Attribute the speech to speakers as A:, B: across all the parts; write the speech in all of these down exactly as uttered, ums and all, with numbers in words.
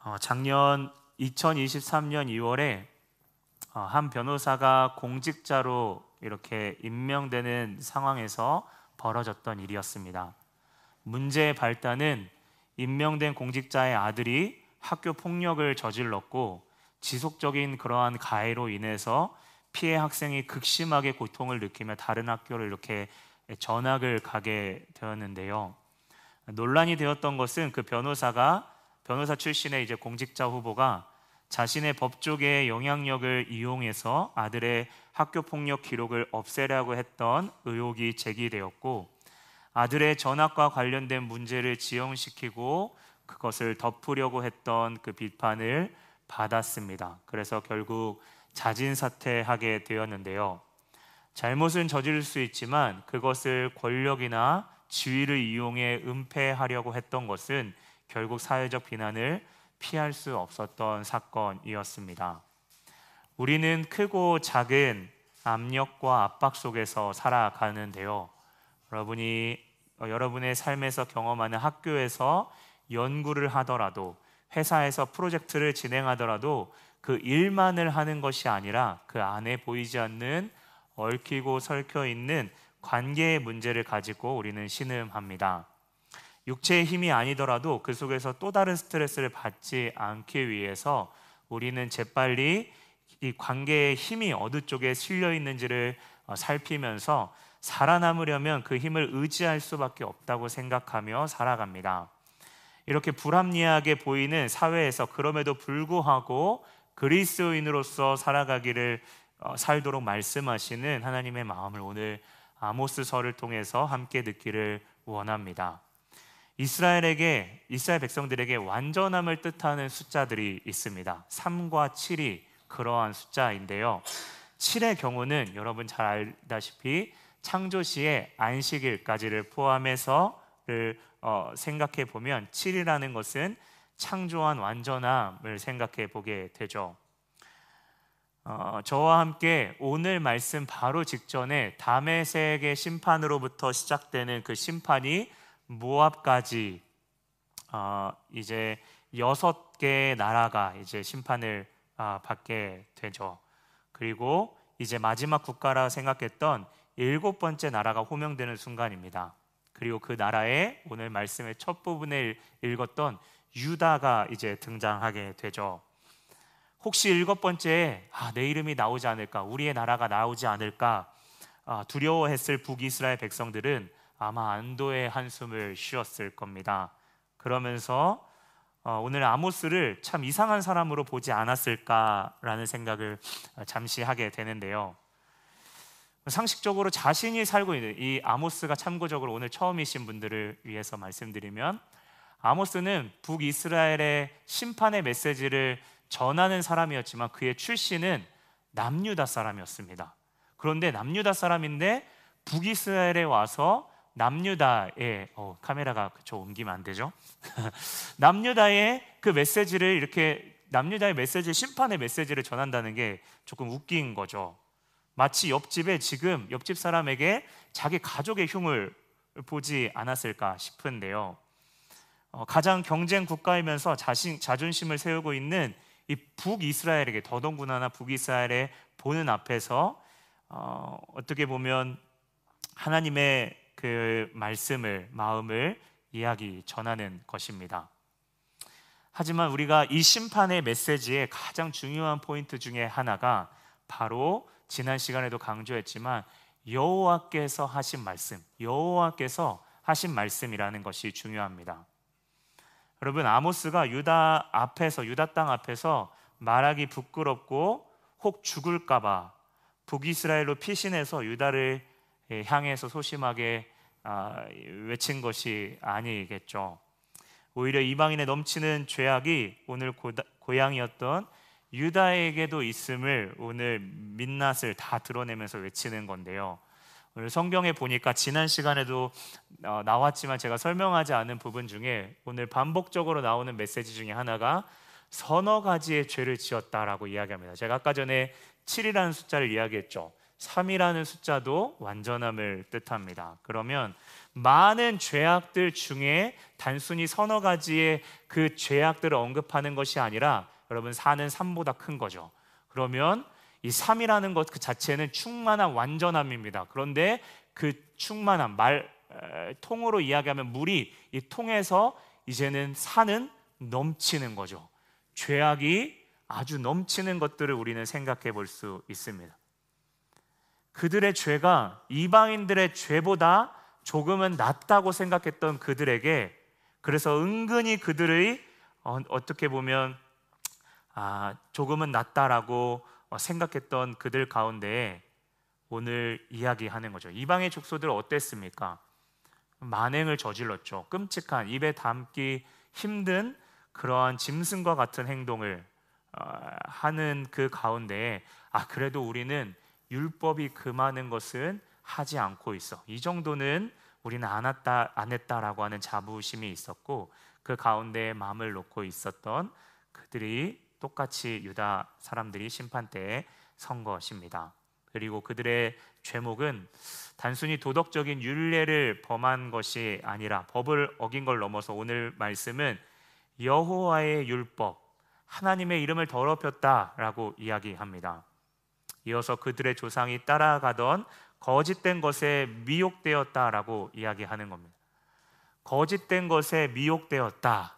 A: 어, 작년 이천이십삼 년 이월에 어, 한 변호사가 공직자로 이렇게 임명되는 상황에서 벌어졌던 일이었습니다. 문제의 발단은 임명된 공직자의 아들이 학교 폭력을 저질렀고 지속적인 그러한 가해로 인해서 피해 학생이 극심하게 고통을 느끼며 다른 학교를 이렇게 전학을 가게 되었는데요. 논란이 되었던 것은 그 변호사가 변호사 출신의 이제 공직자 후보가 자신의 법조계의 영향력을 이용해서 아들의 학교 폭력 기록을 없애려고 했던 의혹이 제기되었고, 아들의 전학과 관련된 문제를 지연시키고 그것을 덮으려고 했던 그 비판을 받았습니다. 그래서 결국 자진 사퇴하게 되었는데요. 잘못은 저지를 수 있지만 그것을 권력이나 지위를 이용해 은폐하려고 했던 것은 결국 사회적 비난을 피할 수 없었던 사건이었습니다. 우리는 크고 작은 압력과 압박 속에서 살아가는데요. 여러분이 어, 여러분의 삶에서 경험하는 학교에서 연구를 하더라도, 회사에서 프로젝트를 진행하더라도 그 일만을 하는 것이 아니라 그 안에 보이지 않는 얽히고 설켜 있는 관계의 문제를 가지고 우리는 신음합니다. 육체의 힘이 아니더라도 그 속에서 또 다른 스트레스를 받지 않기 위해서 우리는 재빨리 이 관계의 힘이 어느 쪽에 실려 있는지를 살피면서 살아남으려면 그 힘을 의지할 수밖에 없다고 생각하며 살아갑니다. 이렇게 불합리하게 보이는 사회에서 그럼에도 불구하고 그리스도인으로서 살아가기를 살도록 말씀하시는 하나님의 마음을 오늘 아모스서를 통해서 함께 듣기를 원합니다. 이스라엘에게 이스라엘 백성들에게 완전함을 뜻하는 숫자들이 있습니다. 삼과 칠이 그러한 숫자인데요. 칠의 경우는 여러분 잘 알다시피 창조시의 안식일까지를 포함해서를 어, 생각해 보면 칠이라는 것은 창조한 완전함을 생각해 보게 되죠. 어, 저와 함께 오늘 말씀 바로 직전에 다메섹의 심판으로부터 시작되는 그 심판이 모압까지 어, 이제 여섯 개의 나라가 이제 심판을 어, 받게 되죠. 그리고 이제 마지막 국가라 생각했던 일곱 번째 나라가 호명되는 순간입니다. 그리고 그 나라에 오늘 말씀의 첫 부분에 읽었던 유다가 이제 등장하게 되죠. 혹시 일곱 번째에 아, 내 이름이 나오지 않을까, 우리의 나라가 나오지 않을까 아, 두려워했을 북이스라엘 백성들은 아마 안도의 한숨을 쉬었을 겁니다. 그러면서 어, 오늘 아모스를 참 이상한 사람으로 보지 않았을까라는 생각을 잠시 하게 되는데요. 상식적으로 자신이 살고 있는 이 아모스가, 참고적으로 오늘 처음이신 분들을 위해서 말씀드리면, 아모스는 북이스라엘의 심판의 메시지를 전하는 사람이었지만 그의 출신은 남유다 사람이었습니다. 그런데 남유다 사람인데 북이스라엘에 와서 남유다의 어, 카메라가 저 옮기면 안 되죠? 남유다의 그 메시지를 이렇게 남유다의 메시지, 심판의 메시지를 전한다는 게 조금 웃긴 거죠. 마치 옆집에 지금 옆집 사람에게 자기 가족의 흉을 보지 않았을까 싶은데요. 어, 가장 경쟁 국가이면서 자신, 자존심을 세우고 있는 이 북이스라엘에게, 더더군다나 북이스라엘에 보는 앞에서 어, 어떻게 보면 하나님의 그 말씀을, 마음을 이야기 전하는 것입니다. 하지만 우리가 이 심판의 메시지의 가장 중요한 포인트 중에 하나가 바로 지난 시간에도 강조했지만 여호와께서 하신 말씀, 여호와께서 하신 말씀이라는 것이 중요합니다. 여러분, 아모스가 유다 앞에서, 유다 땅 앞에서 말하기 부끄럽고 혹 죽을까봐 북이스라엘로 피신해서 유다를 향해서 소심하게 외친 것이 아니겠죠. 오히려 이방인의 넘치는 죄악이 오늘 고향이었던 유다에게도 있음을 오늘 민낯을 다 드러내면서 외치는 건데요. 오늘 성경에 보니까 지난 시간에도 나왔지만 제가 설명하지 않은 부분 중에 오늘 반복적으로 나오는 메시지 중에 하나가 서너 가지의 죄를 지었다라고 이야기합니다. 제가 아까 전에 칠이라는 숫자를 이야기했죠. 삼이라는 숫자도 완전함을 뜻합니다. 그러면 많은 죄악들 중에 단순히 서너 가지의 그 죄악들을 언급하는 것이 아니라 여러분 사는 삼보다 큰 거죠. 그러면 이 삼이라는 것 그 자체는 충만한 완전함입니다. 그런데 그 충만함, 말 에, 통으로 이야기하면 물이 이 통에서 이제는 산은 넘치는 거죠. 죄악이 아주 넘치는 것들을 우리는 생각해 볼 수 있습니다. 그들의 죄가 이방인들의 죄보다 조금은 낫다고 생각했던 그들에게, 그래서 은근히 그들의 어, 어떻게 보면 아, 조금은 낫다라고 생각했던 그들 가운데 오늘 이야기하는 거죠. 이방의 족속들 어땠습니까? 만행을 저질렀죠. 끔찍한, 입에 담기 힘든 그러한 짐승과 같은 행동을 어, 하는 그 가운데 아 그래도 우리는 율법이 금하는 것은 하지 않고 있어. 이 정도는 우리는 안 했다, 안 했다라고 하는 자부심이 있었고, 그 가운데 마음을 놓고 있었던 그들이 똑같이 유다 사람들이 심판 때에 선 것입니다. 그리고 그들의 죄목은 단순히 도덕적인 율례를 범한 것이 아니라 법을 어긴 걸 넘어서 오늘 말씀은 여호와의 율법, 하나님의 이름을 더럽혔다라고 이야기합니다. 이어서 그들의 조상이 따라가던 거짓된 것에 미혹되었다라고 이야기하는 겁니다. 거짓된 것에 미혹되었다라고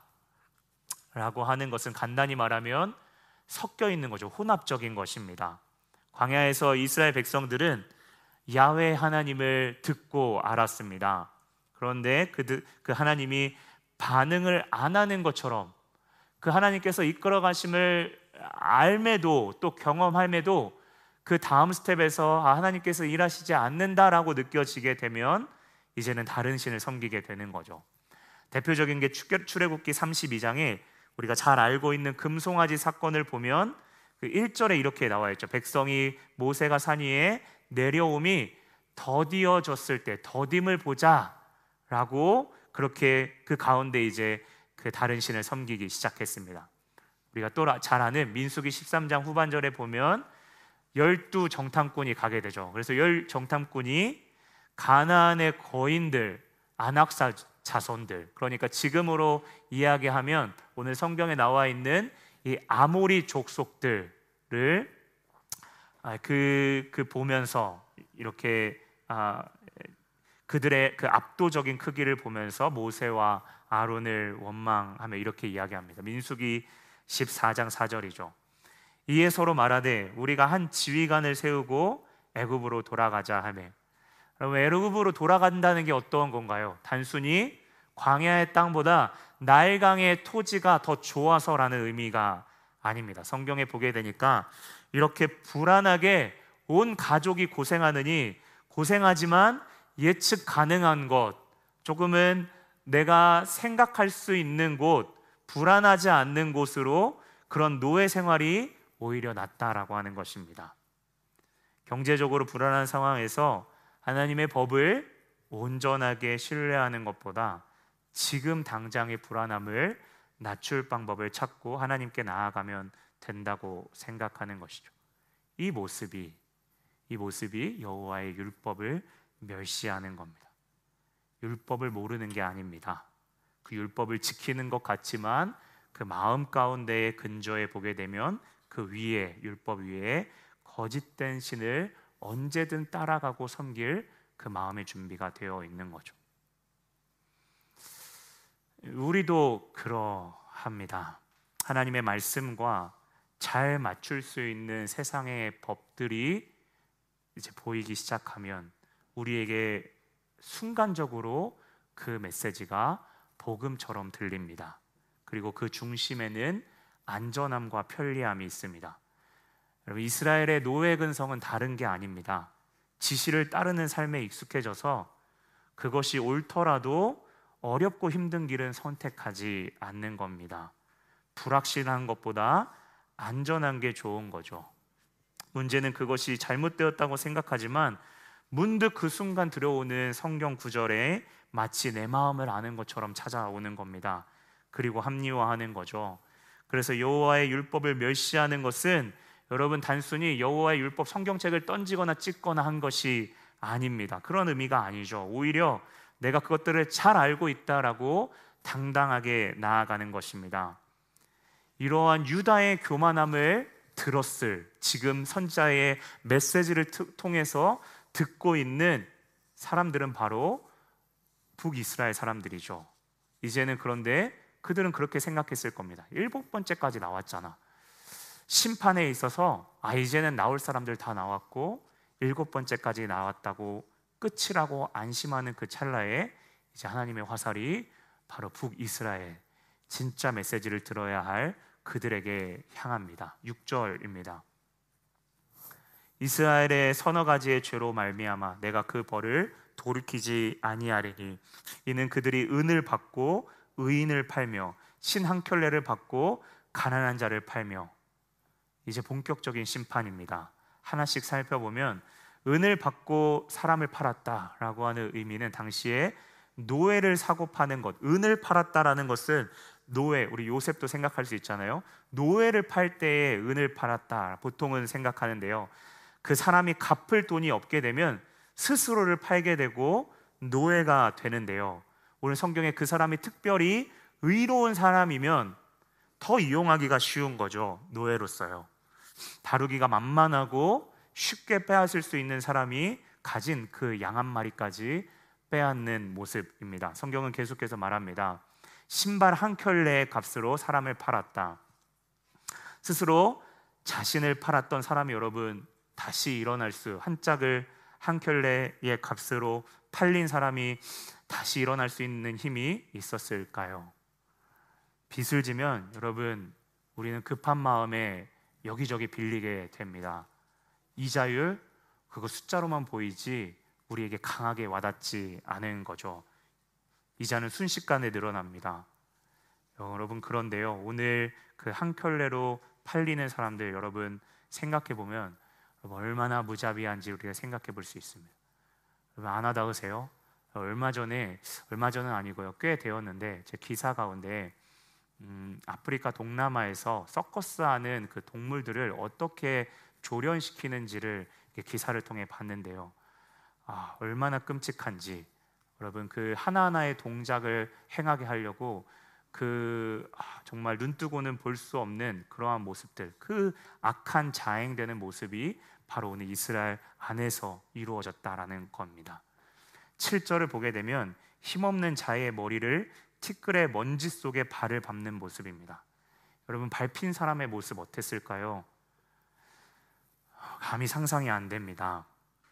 A: 하는 것은 간단히 말하면 섞여 있는 거죠. 혼합적인 것입니다. 광야에서 이스라엘 백성들은 야훼 하나님을 듣고 알았습니다. 그런데 그, 그 하나님이 반응을 안 하는 것처럼 그 하나님께서 이끌어 가심을 알매도 또 경험함에도 그 다음 스텝에서 아, 하나님께서 일하시지 않는다라고 느껴지게 되면 이제는 다른 신을 섬기게 되는 거죠. 대표적인 게 출애굽기 삼십이 장에 우리가 잘 알고 있는 금송아지 사건을 보면 그 일 절에 이렇게 나와 있죠. 백성이 모세가 산 위에 내려옴이 더디어졌을 때 더딤을 보자라고 그렇게 그 가운데 이제 그 다른 신을 섬기기 시작했습니다. 우리가 또 잘 아는 민수기 십삼 장 후반절에 보면 열두 정탐꾼이 가게 되죠. 그래서 열 정탐꾼이 가나안의 거인들, 안악사 자손들, 그러니까 지금으로 이야기하면 오늘 성경에 나와 있는 이 아모리 족속들을 그, 그 보면서 이렇게 아, 그들의 그 압도적인 크기를 보면서 모세와 아론을 원망하며 이렇게 이야기합니다. 민수기 십사 장 사 절이죠. 이에 서로 말하되 우리가 한 지휘관을 세우고 애굽으로 돌아가자 하며. 여러분, 애굽으로 돌아간다는 게 어떤 건가요? 단순히 광야의 땅보다 나일강의 토지가 더 좋아서라는 의미가 아닙니다. 성경에 보게 되니까 이렇게 불안하게 온 가족이 고생하느니 고생하지만 예측 가능한 것, 조금은 내가 생각할 수 있는 곳, 불안하지 않는 곳으로 그런 노예 생활이 오히려 낫다라고 하는 것입니다. 경제적으로 불안한 상황에서 하나님의 법을 온전하게 신뢰하는 것보다 지금 당장의 불안함을 낮출 방법을 찾고 하나님께 나아가면 된다고 생각하는 것이죠. 이 모습이 이 모습이 여호와의 율법을 멸시하는 겁니다. 율법을 모르는 게 아닙니다. 그 율법을 지키는 것 같지만 그 마음 가운데에 근저에 보게 되면 그 위에, 율법 위에 거짓된 신을 언제든 따라가고 섬길 그 마음의 준비가 되어 있는 거죠. 우리도 그러합니다. 하나님의 말씀과 잘 맞출 수 있는 세상의 법들이 이제 보이기 시작하면 우리에게 순간적으로 그 메시지가 복음처럼 들립니다. 그리고 그 중심에는 안전함과 편리함이 있습니다. 여러분, 이스라엘의 노예 근성은 다른 게 아닙니다. 지시를 따르는 삶에 익숙해져서 그것이 옳더라도 어렵고 힘든 길은 선택하지 않는 겁니다. 불확실한 것보다 안전한 게 좋은 거죠. 문제는 그것이 잘못되었다고 생각하지만 문득 그 순간 들어오는 성경 구절에 마치 내 마음을 아는 것처럼 찾아오는 겁니다. 그리고 합리화하는 거죠. 그래서 여호와의 율법을 멸시하는 것은 여러분, 단순히 여호와의 율법 성경책을 던지거나 찢거나 한 것이 아닙니다. 그런 의미가 아니죠. 오히려 내가 그것들을 잘 알고 있다라고 당당하게 나아가는 것입니다. 이러한 유다의 교만함을 들었을, 지금 선지자의 메시지를 통해서 듣고 있는 사람들은 바로 북이스라엘 사람들이죠. 이제는 그런데 그들은 그렇게 생각했을 겁니다. 일곱 번째까지 나왔잖아. 심판에 있어서 아 이제는 나올 사람들 다 나왔고 일곱 번째까지 나왔다고 끝이라고 안심하는 그 찰나에 이제 하나님의 화살이 바로 북이스라엘, 진짜 메시지를 들어야 할 그들에게 향합니다. 육 절입니다. 이스라엘의 서너 가지의 죄로 말미암아 내가 그 벌을 돌이키지 아니하리니 이는 그들이 은을 받고 의인을 팔며 신 한 켤레를 받고 가난한 자를 팔며. 이제 본격적인 심판입니다. 하나씩 살펴보면 은을 받고 사람을 팔았다라고 하는 의미는 당시에 노예를 사고 파는 것, 은을 팔았다라는 것은 노예, 우리 요셉도 생각할 수 있잖아요. 노예를 팔 때에 은을 팔았다 보통은 생각하는데요, 그 사람이 갚을 돈이 없게 되면 스스로를 팔게 되고 노예가 되는데요, 오늘 성경에 그 사람이 특별히 의로운 사람이면 더 이용하기가 쉬운 거죠. 노예로서요. 다루기가 만만하고 쉽게 빼앗을 수 있는 사람이 가진 그 양 한 마리까지 빼앗는 모습입니다. 성경은 계속해서 말합니다. 신발 한 켤레의 값으로 사람을 팔았다. 스스로 자신을 팔았던 사람이 여러분 다시 일어날 수, 한 짝을 한 켤레의 값으로 팔린 사람이 다시 일어날 수 있는 힘이 있었을까요? 빚을 지면 여러분 우리는 급한 마음에 여기저기 빌리게 됩니다. 이자율, 그거 숫자로만 보이지 우리에게 강하게 와닿지 않은 거죠. 이자는 순식간에 늘어납니다. 여러분, 그런데요, 오늘 그 한 켤레로 팔리는 사람들 여러분 생각해 보면 얼마나 무자비한지 우리가 생각해 볼 수 있습니다. 여러분, 안 와닿으세요? 얼마 전에, 얼마 전은 아니고요, 꽤 되었는데 제 기사 가운데 음, 아프리카 동남아에서 서커스하는 그 동물들을 어떻게 조련시키는지를 기사를 통해 봤는데요, 아, 얼마나 끔찍한지. 여러분, 그 하나하나의 동작을 행하게 하려고 그 아, 정말 눈뜨고는 볼 수 없는 그러한 모습들, 그 악한 자행되는 모습이 바로 오늘 이스라엘 안에서 이루어졌다라는 겁니다. 칠 절을 보게 되면 힘없는 자의 머리를 티끌의 먼지 속에 발을 밟는 모습입니다. 여러분, 밟힌 사람의 모습 어땠을까요? 감히 상상이 안 됩니다.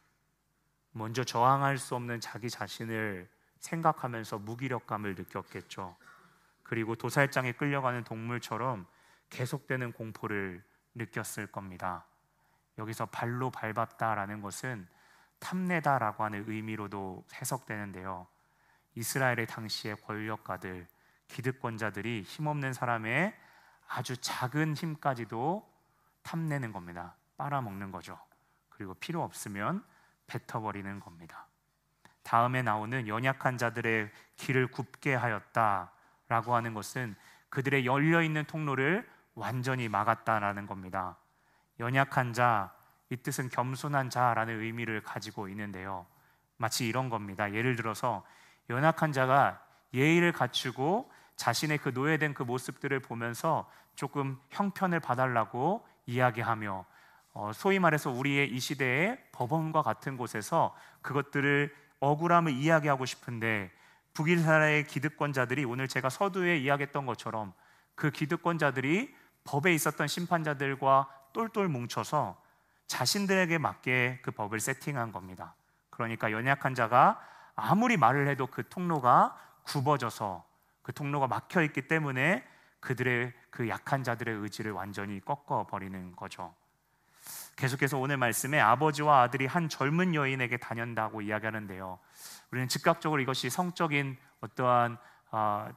A: 먼저 저항할 수 없는 자기 자신을 생각하면서 무기력감을 느꼈겠죠. 그리고 도살장에 끌려가는 동물처럼 계속되는 공포를 느꼈을 겁니다. 여기서 발로 밟았다라는 것은 탐내다라고 하는 의미로도 해석되는데요, 이스라엘의 당시의 권력가들, 기득권자들이 힘없는 사람의 아주 작은 힘까지도 탐내는 겁니다. 빨아먹는 거죠. 그리고 필요 없으면 뱉어버리는 겁니다. 다음에 나오는 연약한 자들의 길을 굽게 하였다라고 하는 것은 그들의 열려있는 통로를 완전히 막았다라는 겁니다. 연약한 자, 이 뜻은 겸손한 자라는 의미를 가지고 있는데요, 마치 이런 겁니다. 예를 들어서 연약한 자가 예의를 갖추고 자신의 그 노예된 그 모습들을 보면서 조금 형편을 봐달라고 이야기하며, 어, 소위 말해서 우리의 이 시대의 법원과 같은 곳에서 그것들을 억울함을 이야기하고 싶은데, 북이스라엘의 기득권자들이 오늘 제가 서두에 이야기했던 것처럼 그 기득권자들이 법에 있었던 심판자들과 똘똘 뭉쳐서 자신들에게 맞게 그 법을 세팅한 겁니다. 그러니까 연약한 자가 아무리 말을 해도 그 통로가 굽어져서 그 통로가 막혀 있기 때문에 그들의 그 약한 자들의 의지를 완전히 꺾어버리는 거죠. 계속해서 오늘 말씀에 아버지와 아들이 한 젊은 여인에게 다년다고 이야기하는데요, 우리는 즉각적으로 이것이 성적인 어떠한 어,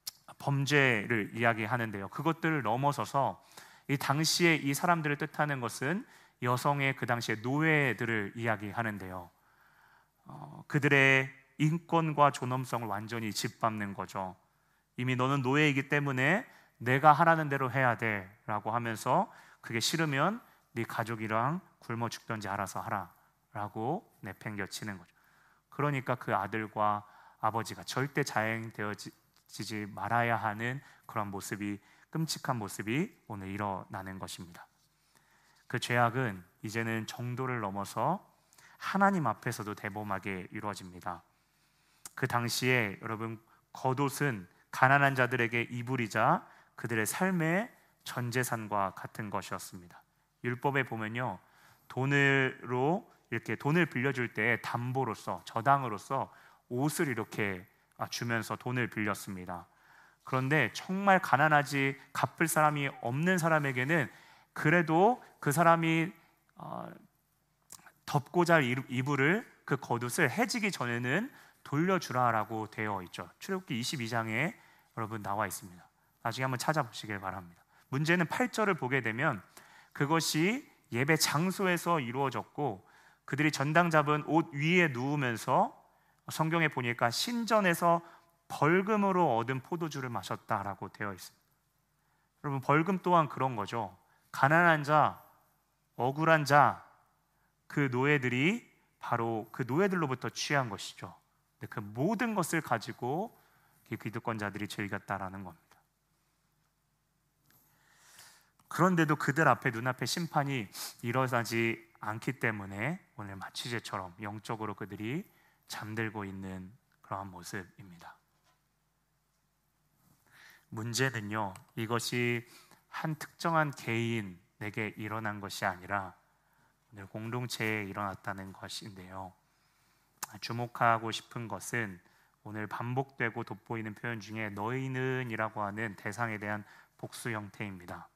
A: 범죄를 이야기하는데요, 그것들을 넘어서서 이 당시에 이 사람들을 뜻하는 것은 여성의 그 당시의 노예들을 이야기하는데요, 어, 그들의 인권과 존엄성을 완전히 짓밟는 거죠. 이미 너는 노예이기 때문에 내가 하라는 대로 해야 돼 라고 하면서 그게 싫으면 네 가족이랑 굶어 죽던지 알아서 하라 라고 내팽겨치는 거죠. 그러니까 그 아들과 아버지가 절대 자행되어지지 말아야 하는 그런 모습이, 끔찍한 모습이 오늘 일어나는 것입니다. 그 죄악은 이제는 정도를 넘어서 하나님 앞에서도 대범하게 이루어집니다. 그 당시에 여러분, 겉옷은 가난한 자들에게 이불이자 그들의 삶의 전재산과 같은 것이었습니다. 율법에 보면요, 돈으로 이렇게 돈을 빌려줄 때 담보로서, 저당으로서 옷을 이렇게 주면서 돈을 빌렸습니다. 그런데 정말 가난하지 갚을 사람이 없는 사람에게는 그래도 그 사람이 어, 덮고 잘 이불을, 그 겉옷을 해지기 전에는 돌려주라라고 되어 있죠. 출애굽기 이십이 장에 여러분 나와 있습니다. 나중에 한번 찾아보시길 바랍니다. 문제는 팔 절을 보게 되면 그것이 예배 장소에서 이루어졌고 그들이 전당 잡은 옷 위에 누우면서 성경에 보니까 신전에서 벌금으로 얻은 포도주를 마셨다라고 되어 있습니다. 여러분, 벌금 또한 그런 거죠. 가난한 자, 억울한 자, 그 노예들이 바로 그 노예들로부터 취한 것이죠. 그 모든 것을 가지고 기득권자들이 즐겼다라는 겁니다. 그런데도 그들 앞에, 눈앞에 심판이 일어나지 않기 때문에 오늘 마취제처럼 영적으로 그들이 잠들고 있는 그러한 모습입니다. 문제는요, 이것이 한 특정한 개인에게 일어난 것이 아니라 오늘 공동체에 일어났다는 것인데요, 주목하고 싶은 것은 오늘 반복되고 돋보이는 표현 중에 너희는 이라고 하는 대상에 대한 복수 형태입니다.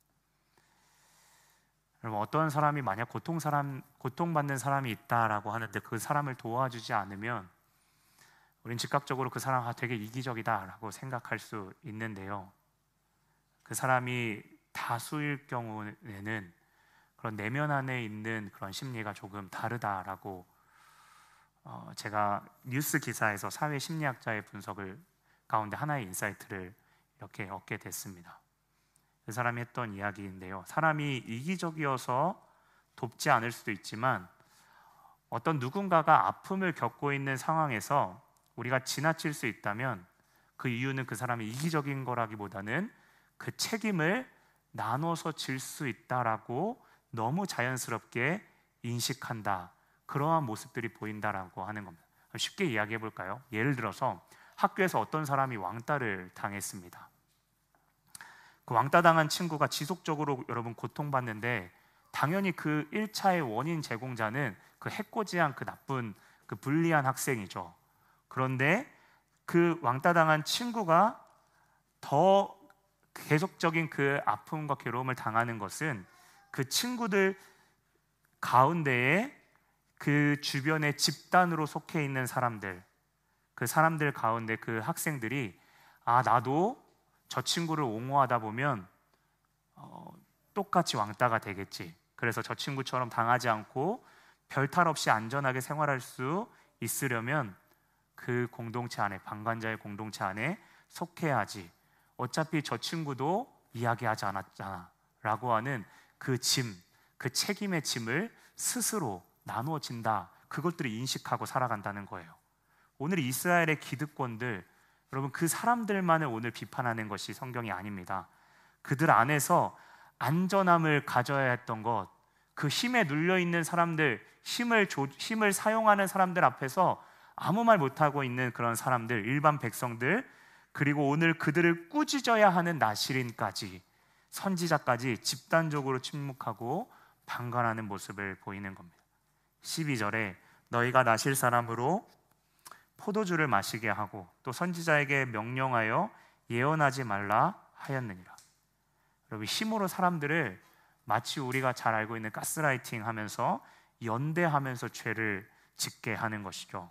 A: 여러분, 어떤 사람이 만약 고통 사람, 고통받는 사람이 있다라고 하는데 그 사람을 도와주지 않으면 우린 즉각적으로 그 사람 아, 되게 이기적이다라고 생각할 수 있는데요, 그 사람이 다수일 경우에는 그런 내면 안에 있는 그런 심리가 조금 다르다라고 어, 제가 뉴스 기사에서 사회 심리학자의 분석을 가운데 하나의 인사이트를 이렇게 얻게 됐습니다. 그 사람이 했던 이야기인데요, 사람이 이기적이어서 돕지 않을 수도 있지만 어떤 누군가가 아픔을 겪고 있는 상황에서 우리가 지나칠 수 있다면 그 이유는 그 사람이 이기적인 거라기보다는 그 책임을 나눠서 질 수 있다라고 너무 자연스럽게 인식한다, 그러한 모습들이 보인다라고 하는 겁니다. 쉽게 이야기해 볼까요? 예를 들어서 학교에서 어떤 사람이 왕따를 당했습니다. 그 왕따 당한 친구가 지속적으로 여러분 고통받는데 당연히 그 일 차의 원인 제공자는 그 해코지한 그 나쁜 그 불리한 학생이죠. 그런데 그 왕따 당한 친구가 더 계속적인 그 아픔과 괴로움을 당하는 것은 그 친구들 가운데에 그 주변의 집단으로 속해 있는 사람들, 그 사람들 가운데 그 학생들이 아, 나도 저 친구를 옹호하다 보면 어, 똑같이 왕따가 되겠지, 그래서 저 친구처럼 당하지 않고 별탈 없이 안전하게 생활할 수 있으려면 그 공동체 안에, 방관자의 공동체 안에 속해야지, 어차피 저 친구도 이야기하지 않았잖아 라고 하는 그 짐, 그 책임의 짐을 스스로 나누어진다, 그것들을 인식하고 살아간다는 거예요. 오늘 이스라엘의 기득권들, 여러분, 그 사람들만을 오늘 비판하는 것이 성경이 아닙니다. 그들 안에서 안전함을 가져야 했던 것, 그 힘에 눌려있는 사람들, 힘을, 조, 힘을 사용하는 사람들 앞에서 아무 말 못하고 있는 그런 사람들, 일반 백성들, 그리고 오늘 그들을 꾸짖어야 하는 나시린까지, 선지자까지 집단적으로 침묵하고 방관하는 모습을 보이는 겁니다. 십이 절에 너희가 나실 사람으로 포도주를 마시게 하고 또 선지자에게 명령하여 예언하지 말라 하였느니라. 여러분, 힘으로 사람들을 마치 우리가 잘 알고 있는 가스라이팅 하면서 연대하면서 죄를 짓게 하는 것이죠.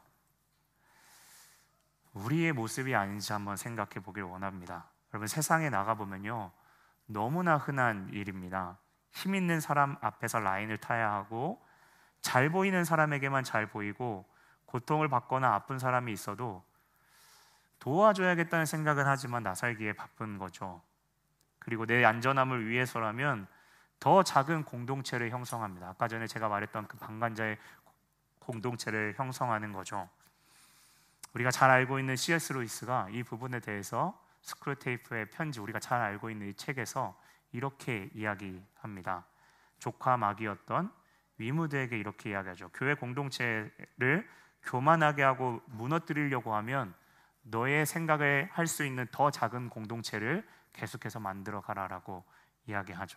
A: 우리의 모습이 아닌지 한번 생각해 보길 원합니다. 여러분, 세상에 나가보면요, 너무나 흔한 일입니다. 힘 있는 사람 앞에서 라인을 타야 하고 잘 보이는 사람에게만 잘 보이고 고통을 받거나 아픈 사람이 있어도 도와줘야겠다는 생각은 하지만 나살기에 바쁜 거죠. 그리고 내 안전함을 위해서라면 더 작은 공동체를 형성합니다. 아까 전에 제가 말했던 그 방관자의 공동체를 형성하는 거죠. 우리가 잘 알고 있는 씨 에스 루이스가 이 부분에 대해서 스크루테이프의 편지, 우리가 잘 알고 있는 이 책에서 이렇게 이야기합니다. 조카 마귀였던 위무드에게 이렇게 이야기하죠. 교회 공동체를 교만하게 하고 무너뜨리려고 하면 너의 생각을 할 수 있는 더 작은 공동체를 계속해서 만들어 가라라고 이야기하죠.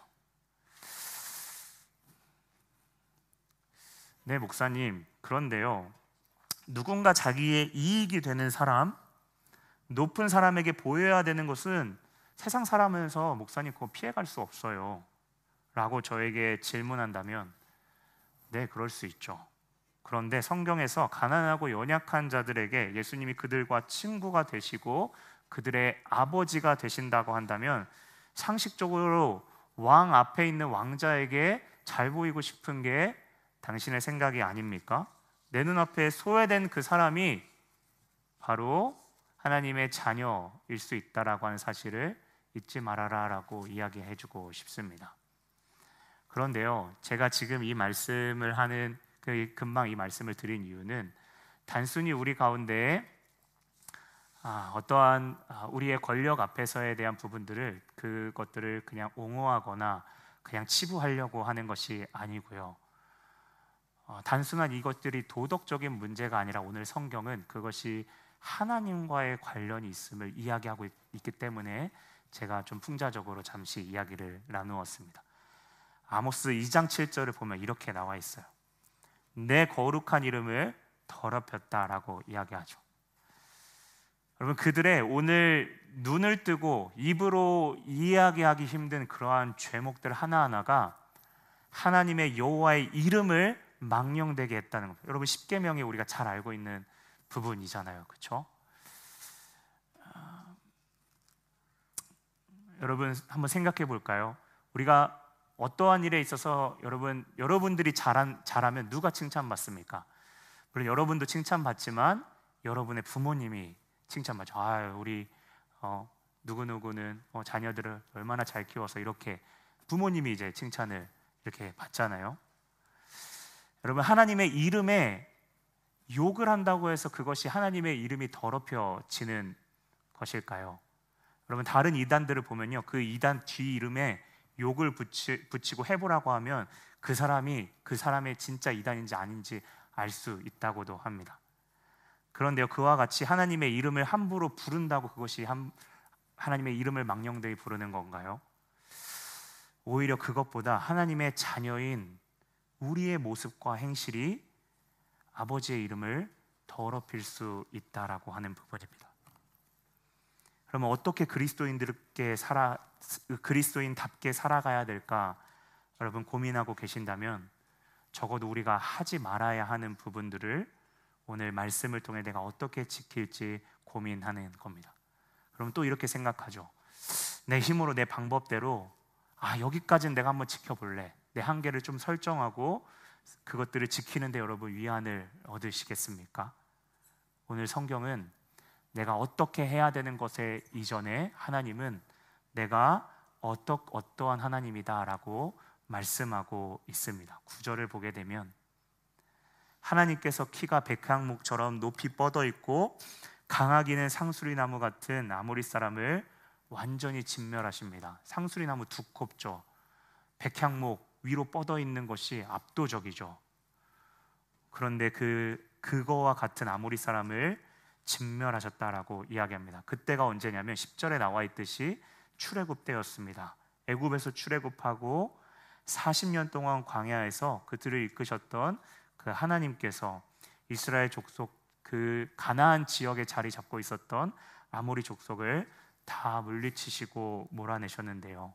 A: 네, 목사님, 그런데요, 누군가 자기의 이익이 되는 사람, 높은 사람에게 보여야 되는 것은 세상 사람에서 목사님 그거 피해갈 수 없어요 라고 저에게 질문한다면 네, 그럴 수 있죠. 그런데 성경에서 가난하고 연약한 자들에게 예수님이 그들과 친구가 되시고 그들의 아버지가 되신다고 한다면 상식적으로 왕 앞에 있는 왕자에게 잘 보이고 싶은 게 당신의 생각이 아닙니까? 내 눈앞에 소외된 그 사람이 바로 하나님의 자녀일 수 있다라고 하는 사실을 잊지 말아라 라고 이야기해주고 싶습니다. 그런데요, 제가 지금 이 말씀을 하는 그 금방 이 말씀을 드린 이유는 단순히 우리 가운데 아, 어떠한 우리의 권력 앞에서에 대한 부분들을 그것들을 그냥 옹호하거나 그냥 치부하려고 하는 것이 아니고요. 어, 단순한 이것들이 도덕적인 문제가 아니라 오늘 성경은 그것이 하나님과의 관련이 있음을 이야기하고 있, 있기 때문에 제가 좀 풍자적으로 잠시 이야기를 나누었습니다. 아모스 이 장 칠 절을 보면 이렇게 나와 있어요. 내 거룩한 이름을 더럽혔다라고 이야기하죠. 여러분, 그들의 오늘 눈을 뜨고 입으로 이야기하기 힘든 그러한 죄목들 하나하나가 하나님의 여호와의 이름을 망령되게 했다는 겁니다. 여러분, 십계명이 우리가 잘 알고 있는 부분이잖아요, 그렇죠? 어, 여러분 한번 생각해 볼까요? 우리가 어떠한 일에 있어서 여러분, 여러분들이 잘한, 잘하면 누가 칭찬받습니까? 물론 여러분도 칭찬받지만 여러분의 부모님이 칭찬받죠. 아, 우리 어, 누구누구는 어, 자녀들을 얼마나 잘 키워서 이렇게 부모님이 이제 칭찬을 이렇게 받잖아요. 여러분, 하나님의 이름에 욕을 한다고 해서 그것이 하나님의 이름이 더럽혀지는 것일까요? 여러분, 다른 이단들을 보면요, 그 이단 뒤 이름에 욕을 붙이, 붙이고 해보라고 하면 그 사람이 그 사람의 진짜 이단인지 아닌지 알 수 있다고도 합니다. 그런데요, 그와 같이 하나님의 이름을 함부로 부른다고 그것이 한, 하나님의 이름을 망령되이 부르는 건가요? 오히려 그것보다 하나님의 자녀인 우리의 모습과 행실이 아버지의 이름을 더럽힐 수 있다라고 하는 부분입니다. 그러면 어떻게 그리스도인들께 살아 그리스도인답게 살아가야 될까? 여러분 고민하고 계신다면 적어도 우리가 하지 말아야 하는 부분들을 오늘 말씀을 통해 내가 어떻게 지킬지 고민하는 겁니다. 그럼 또 이렇게 생각하죠. 내 힘으로 내 방법대로 아, 여기까지는 내가 한번 지켜볼래. 내 한계를 좀 설정하고 그것들을 지키는데 여러분 위안을 얻으시겠습니까? 오늘 성경은 내가 어떻게 해야 되는 것에 이전에 하나님은 내가 어떠, 어떠한 하나님이다라고 말씀하고 있습니다. 구절을 보게 되면 하나님께서 키가 백향목처럼 높이 뻗어 있고 강하기는 상수리나무 같은 아모리 사람을 완전히 진멸하십니다. 상수리나무 두껍죠. 백향목 위로 뻗어 있는 것이 압도적이죠. 그런데 그 그거와 같은 아모리 사람을 진멸하셨다라고 이야기합니다. 그때가 언제냐면 십 절에 나와 있듯이 출애굽 때였습니다. 애굽에서 출애굽하고 사십 년 동안 광야에서 그들을 이끄셨던 그 하나님께서 이스라엘 족속 그 가나안 지역에 자리 잡고 있었던 아모리 족속을 다 물리치시고 몰아내셨는데요.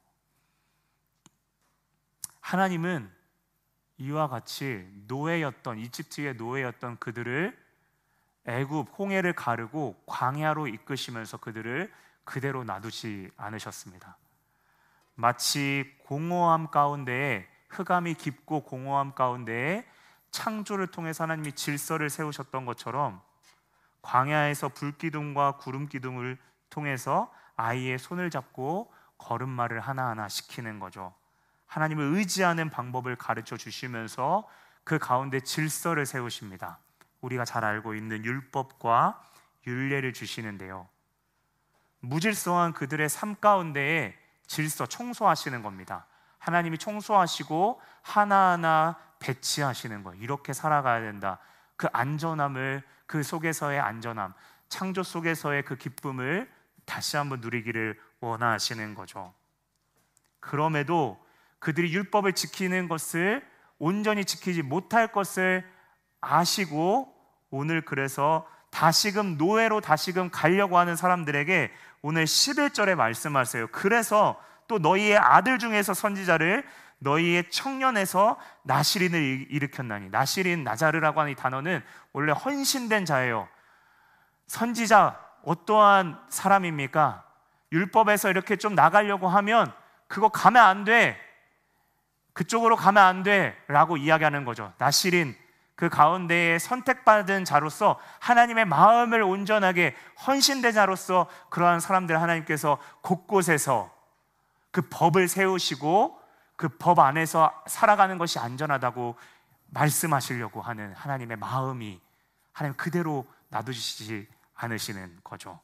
A: 하나님은 이와 같이 노예였던 이집트의 노예였던 그들을 애굽 홍해를 가르고 광야로 이끄시면서 그들을 그대로 놔두지 않으셨습니다. 마치 공허함 가운데에 흑암이 깊고 공허함 가운데에 창조를 통해서 하나님이 질서를 세우셨던 것처럼 광야에서 불기둥과 구름기둥을 통해서 아이의 손을 잡고 걸음마를 하나하나 시키는 거죠. 하나님을 의지하는 방법을 가르쳐 주시면서 그 가운데 질서를 세우십니다. 우리가 잘 알고 있는 율법과 율례를 주시는데요, 무질서한 그들의 삶 가운데에 질서, 청소하시는 겁니다. 하나님이 청소하시고 하나하나 배치하시는 거예요. 이렇게 살아가야 된다. 그 안전함을, 그 속에서의 안전함, 창조 속에서의 그 기쁨을 다시 한번 누리기를 원하시는 거죠. 그럼에도 그들이 율법을 지키는 것을 온전히 지키지 못할 것을 아시고, 오늘 그래서 다시금 노예로 다시금 가려고 하는 사람들에게 오늘 십일 절에 말씀하세요. 그래서 또 너희의 아들 중에서 선지자를, 너희의 청년에서 나시린을 일으켰나니. 나시린, 나자르라고 하는 이 단어는 원래 헌신된 자예요. 선지자, 어떠한 사람입니까? 율법에서 이렇게 좀 나가려고 하면 그거 가면 안 돼, 그쪽으로 가면 안 돼 라고 이야기하는 거죠. 나시린, 그 가운데에 선택받은 자로서 하나님의 마음을 온전하게 헌신된 자로서 그러한 사람들 하나님께서 곳곳에서 그 법을 세우시고 그 법 안에서 살아가는 것이 안전하다고 말씀하시려고 하는 하나님의 마음이 하나님 그대로 놔두시지 않으시는 거죠.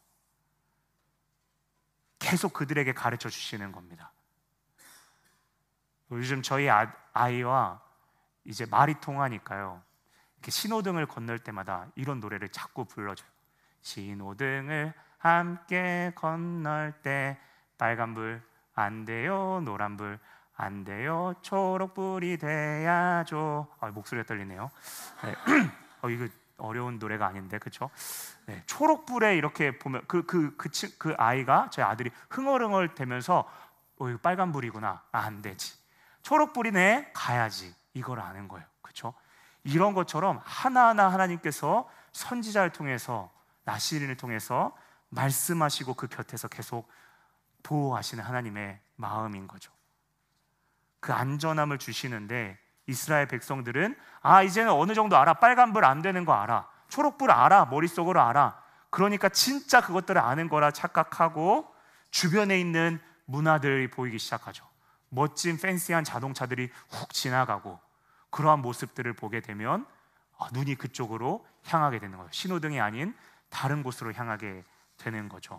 A: 계속 그들에게 가르쳐 주시는 겁니다. 요즘 저희 아, 아이와 이제 말이 통하니까요, 이렇게 신호등을 건널 때마다 이런 노래를 자꾸 불러줘요. 신호등을 함께 건널 때 빨간불 안 돼요, 노란불 안 돼요, 초록불이 돼야죠. 아, 목소리가 떨리네요. 네. 어, 이거 어려운 노래가 아닌데, 그렇죠? 네. 초록불에 이렇게 보면 그 그 그 그, 그 아이가, 저희 아들이 흥얼흥얼 대면서 어, 이거 빨간불이구나, 아, 안 되지, 초록불이네, 가야지, 이걸 아는 거예요. 그렇죠? 이런 것처럼 하나하나 하나님께서 선지자를 통해서, 나시린을 통해서 말씀하시고 그 곁에서 계속 보호하시는 하나님의 마음인 거죠. 그 안전함을 주시는데 이스라엘 백성들은 아, 이제는 어느 정도 알아, 빨간불 안 되는 거 알아, 초록불 알아, 머릿속으로 알아, 그러니까 진짜 그것들을 아는 거라 착각하고 주변에 있는 문화들이 보이기 시작하죠. 멋진 팬시한 자동차들이 훅 지나가고, 그러한 모습들을 보게 되면 눈이 그쪽으로 향하게 되는 거예요. 신호등이 아닌 다른 곳으로 향하게 되는 거죠.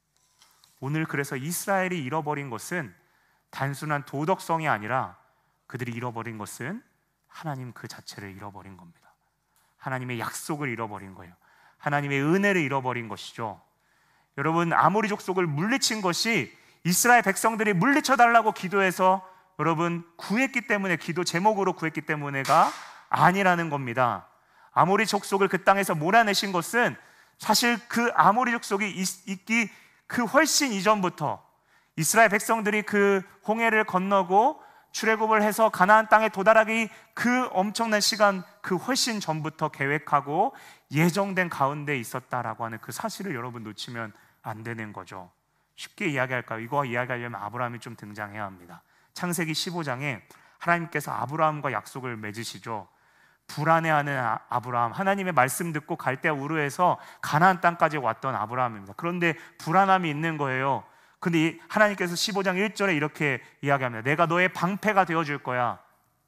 A: 오늘 그래서 이스라엘이 잃어버린 것은 단순한 도덕성이 아니라 그들이 잃어버린 것은 하나님 그 자체를 잃어버린 겁니다. 하나님의 약속을 잃어버린 거예요. 하나님의 은혜를 잃어버린 것이죠. 여러분, 아모리 족속을 물리친 것이 이스라엘 백성들이 물리쳐달라고 기도해서 여러분 구했기 때문에, 기도 제목으로 구했기 때문에가 아니라는 겁니다. 아모리 족속을 그 땅에서 몰아내신 것은 사실 그 아모리 족속이 있기 그 훨씬 이전부터, 이스라엘 백성들이 그 홍해를 건너고 출애굽을 해서 가나안 땅에 도달하기 그 엄청난 시간 그 훨씬 전부터 계획하고 예정된 가운데 있었다라고 하는 그 사실을 여러분 놓치면 안 되는 거죠. 쉽게 이야기할까요? 이거 이야기하려면 아브라함이 좀 등장해야 합니다. 창세기 십오 장에 하나님께서 아브라함과 약속을 맺으시죠. 불안해하는 아브라함, 하나님의 말씀 듣고 갈대아 우르에서 가나안 땅까지 왔던 아브라함입니다. 그런데 불안함이 있는 거예요. 근데 하나님께서 십오 장 일 절에 이렇게 이야기합니다. 내가 너의 방패가 되어줄 거야,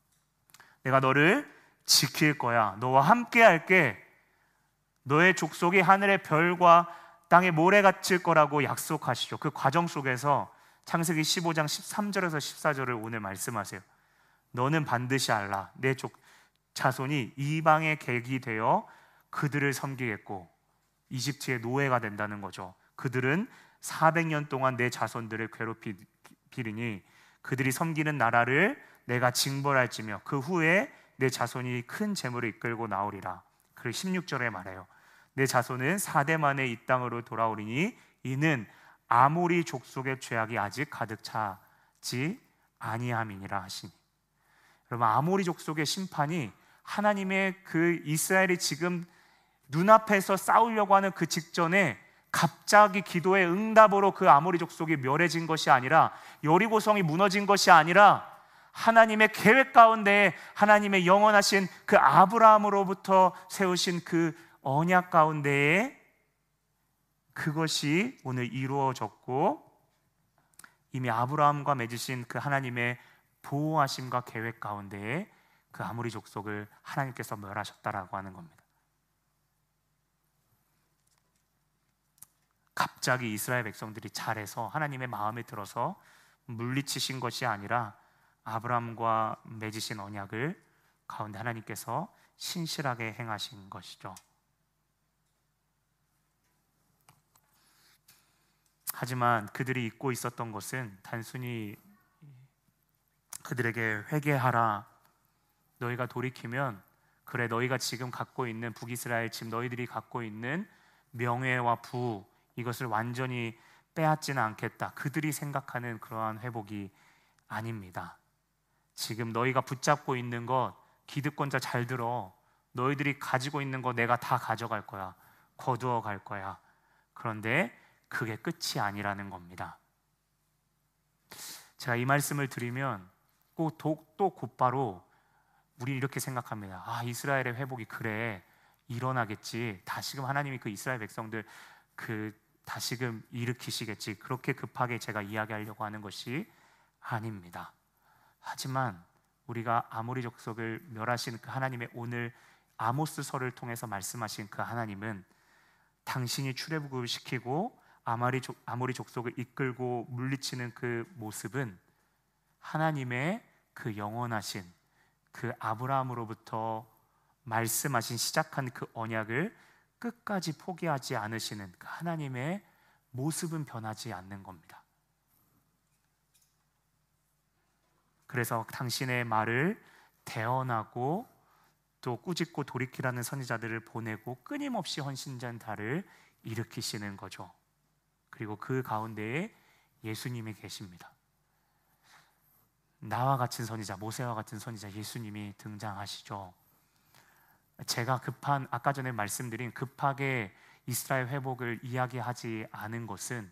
A: 내가 너를 지킬 거야, 너와 함께 할게, 너의 족속이 하늘의 별과 땅에 모래같을 거라고 약속하시죠. 그 과정 속에서 창세기 십오 장 십삼 절에서 십사 절을 오늘 말씀하세요. 너는 반드시 알라, 내 족 자손이 이방의 객이 되어 그들을 섬기겠고 이집트의 노예가 된다는 거죠. 그들은 사백 년 동안 내 자손들을 괴롭히리니 그들이 섬기는 나라를 내가 징벌할지며 그 후에 내 자손이 큰 재물을 이끌고 나오리라. 그리고 십육 절에 말해요. 내 자손은 사대 만에 이 땅으로 돌아오리니 이는 아모리 족속의 죄악이 아직 가득 차지 아니함이니라 하시니. 여러분, 아모리 족속의 심판이 하나님의 그 이스라엘이 지금 눈앞에서 싸우려고 하는 그 직전에 갑자기 기도의 응답으로 그 아모리 족속이 멸해진 것이 아니라, 여리고성이 무너진 것이 아니라 하나님의 계획 가운데 하나님의 영원하신 그 아브라함으로부터 세우신 그 언약 가운데에 그것이 오늘 이루어졌고, 이미 아브라함과 맺으신 그 하나님의 보호하심과 계획 가운데에 그 아모리 족속을 하나님께서 멸하셨다라고 하는 겁니다. 갑자기 이스라엘 백성들이 잘해서 하나님의 마음에 들어서 물리치신 것이 아니라 아브라함과 맺으신 언약을 가운데 하나님께서 신실하게 행하신 것이죠. 하지만 그들이 잊고 있었던 것은 단순히 그들에게 회개하라, 너희가 돌이키면 그래 너희가 지금 갖고 있는 북이스라엘 집, 너희들이 갖고 있는 명예와 부, 이것을 완전히 빼앗지는 않겠다, 그들이 생각하는 그러한 회복이 아닙니다. 지금 너희가 붙잡고 있는 것, 기득권자 잘 들어, 너희들이 가지고 있는 거 내가 다 가져갈 거야, 거두어 갈 거야. 그런데 그게 끝이 아니라는 겁니다. 제가 이 말씀을 드리면 또 곧바로 우리 이렇게 생각합니다. 아, 이스라엘의 회복이 그래 일어나겠지, 다시금 하나님이 그 이스라엘 백성들 그 다시금 일으키시겠지, 그렇게 급하게 제가 이야기하려고 하는 것이 아닙니다. 하지만 우리가 아모리 족속을 멸하신 그 하나님의 오늘 아모스서를 통해서 말씀하신 그 하나님은 당신이 출애굽을 시키고 아모리, 족, 아모리 족속을 이끌고 물리치는 그 모습은 하나님의 그 영원하신 그 아브라함으로부터 말씀하신 시작한 그 언약을 끝까지 포기하지 않으시는 그 하나님의 모습은 변하지 않는 겁니다. 그래서 당신의 말을 대언하고 또 꾸짖고 돌이키라는 선지자들을 보내고 끊임없이 헌신전달을 일으키시는 거죠. 그리고 그 가운데에 예수님이 계십니다. 나와 같은 선지자, 모세와 같은 선지자 예수님이 등장하시죠. 제가 급한, 아까 전에 말씀드린 급하게 이스라엘 회복을 이야기하지 않은 것은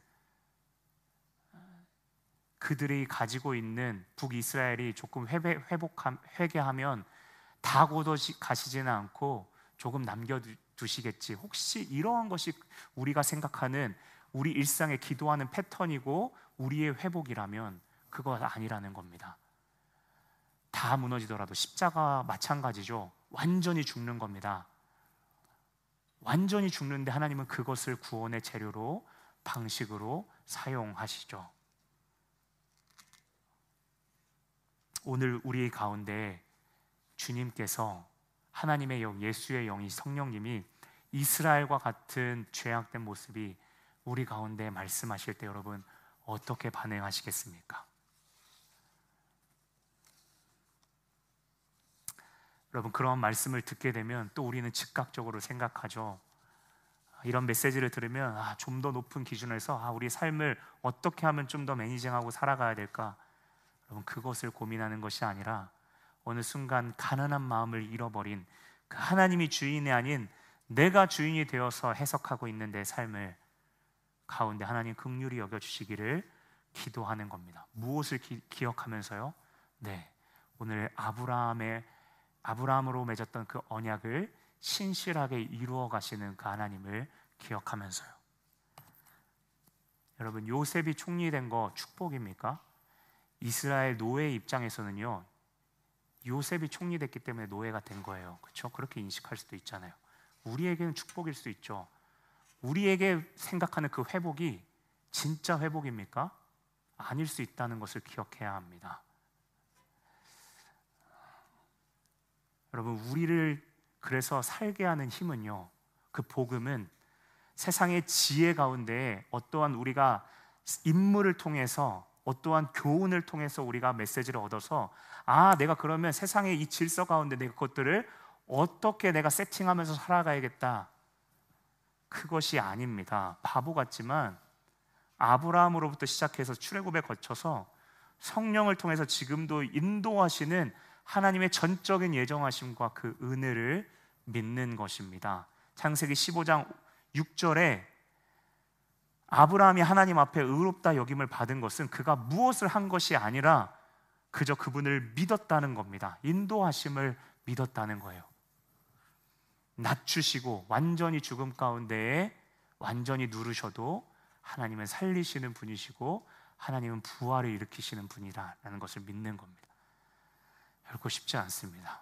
A: 그들이 가지고 있는 북이스라엘이 조금 회복, 회복함, 회개하면 다 가시지는 않고 조금 남겨두시겠지, 혹시 이러한 것이 우리가 생각하는 우리 일상의 기도하는 패턴이고 우리의 회복이라면 그거 아니라는 겁니다. 다 무너지더라도 십자가 마찬가지죠. 완전히 죽는 겁니다. 완전히 죽는데 하나님은 그것을 구원의 재료로, 방식으로 사용하시죠. 오늘 우리 가운데 주님께서 하나님의 영, 예수의 영이, 성령님이 이스라엘과 같은 죄악된 모습이 우리 가운데 말씀하실 때 여러분 어떻게 반응하시겠습니까? 여러분, 그런 말씀을 듣게 되면 또 우리는 즉각적으로 생각하죠. 이런 메시지를 들으면 아, 좀 더 높은 기준에서 아, 우리 삶을 어떻게 하면 좀 더 매니징하고 살아가야 될까? 여러분, 그것을 고민하는 것이 아니라 어느 순간 가난한 마음을 잃어버린 그 하나님이 주인이 아닌 내가 주인이 되어서 해석하고 있는 내 삶을 가운데 하나님 긍휼히 여겨주시기를 기도하는 겁니다. 무엇을 기, 기억하면서요? 네, 오늘 아브라함의 아브라함으로 맺었던 그 언약을 신실하게 이루어 가시는 그 하나님을 기억하면서요. 여러분, 요셉이 총리된 거 축복입니까? 이스라엘 노예 입장에서는요, 요셉이 총리됐기 때문에 노예가 된 거예요. 그렇죠? 그렇게 인식할 수도 있잖아요. 우리에게는 축복일 수 있죠. 우리에게 생각하는 그 회복이 진짜 회복입니까? 아닐 수 있다는 것을 기억해야 합니다. 여러분, 우리를 그래서 살게 하는 힘은요, 그 복음은 세상의 지혜 가운데 어떠한 우리가 인물을 통해서, 어떠한 교훈을 통해서 우리가 메시지를 얻어서 아, 내가 그러면 세상의 이 질서 가운데 내 것들을 어떻게 내가 세팅하면서 살아가야겠다, 그것이 아닙니다. 바보 같지만 아브라함으로부터 시작해서 출애굽에 거쳐서 성령을 통해서 지금도 인도하시는 하나님의 전적인 예정하심과 그 은혜를 믿는 것입니다. 창세기 십오 장 육 절에 아브라함이 하나님 앞에 의롭다 여김을 받은 것은 그가 무엇을 한 것이 아니라 그저 그분을 믿었다는 겁니다. 인도하심을 믿었다는 거예요. 낮추시고 완전히 죽음 가운데에 완전히 누르셔도 하나님은 살리시는 분이시고 하나님은 부활을 일으키시는 분이라는 것을 믿는 겁니다. 결코 쉽지 않습니다.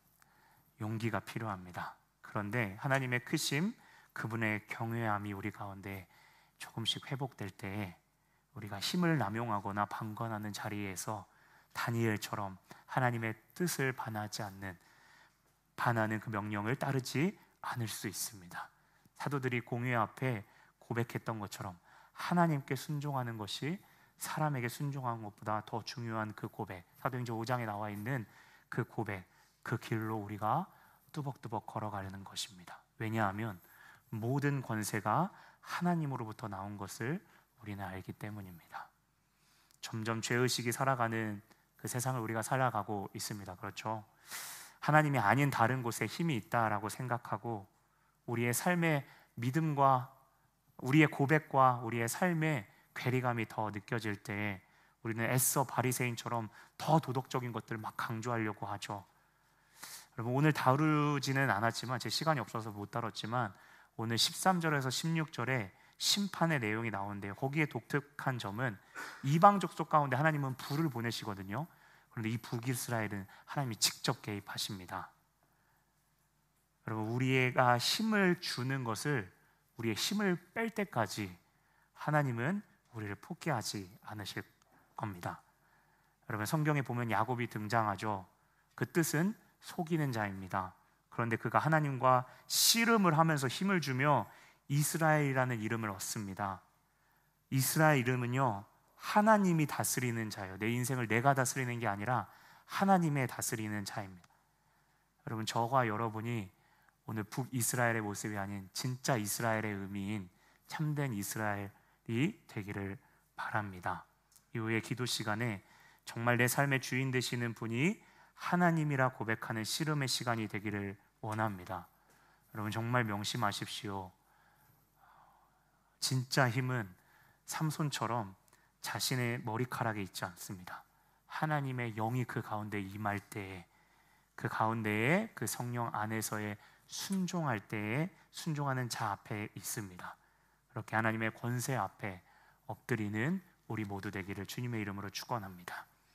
A: 용기가 필요합니다. 그런데 하나님의 크심, 그분의 경외함이 우리 가운데 조금씩 회복될 때에 우리가 힘을 남용하거나 방관하는 자리에서 다니엘처럼 하나님의 뜻을 반하지 않는, 반하는 그 명령을 따르지 않을 수 있습니다. 사도들이 공회 앞에 고백했던 것처럼 하나님께 순종하는 것이 사람에게 순종하는 것보다 더 중요한 그 고백, 사도행전 오 장에 나와 있는 그 고백, 그 길로 우리가 뚜벅뚜벅 걸어가려는 것입니다. 왜냐하면 모든 권세가 하나님으로부터 나온 것을 우리는 알기 때문입니다. 점점 죄의식이 살아가는 그 세상을 우리가 살아가고 있습니다. 그렇죠? 하나님이 아닌 다른 곳에 힘이 있다라고 생각하고 우리의 삶의 믿음과 우리의 고백과 우리의 삶의 괴리감이 더 느껴질 때 우리는 애써 바리새인처럼 더 도덕적인 것들을 막 강조하려고 하죠. 여러분, 오늘 다루지는 않았지만, 제 시간이 없어서 못 다뤘지만 오늘 십삼 절에서 십육 절에 심판의 내용이 나오는데요, 거기에 독특한 점은 이방 족속 가운데 하나님은 불을 보내시거든요. 그런데 이 북이스라엘은 하나님이 직접 개입하십니다. 여러분, 우리가 힘을 주는 것을, 우리의 힘을 뺄 때까지 하나님은 우리를 포기하지 않으실 겁니다. 여러분, 성경에 보면 야곱이 등장하죠. 그 뜻은 속이는 자입니다. 그런데 그가 하나님과 씨름을 하면서 힘을 주며 이스라엘이라는 이름을 얻습니다. 이스라엘 이름은요, 하나님이 다스리는 자예요. 내 인생을 내가 다스리는 게 아니라 하나님의 다스리는 자입니다. 여러분, 저와 여러분이 오늘 북이스라엘의 모습이 아닌 진짜 이스라엘의 의미인 참된 이스라엘이 되기를 바랍니다. 이후에 기도 시간에 정말 내 삶의 주인 되시는 분이 하나님이라 고백하는 씨름의 시간이 되기를 원합니다. 여러분, 정말 명심하십시오. 진짜 힘은 삼손처럼 자신의 머리카락에 있지 않습니다. 하나님의 영이 그 가운데 임할 때에, 그 가운데에 그 성령 안에서의 순종할 때에 순종하는 자 앞에 있습니다. 그렇게 하나님의 권세 앞에 엎드리는 우리 모두 되기를 주님의 이름으로 축원합니다.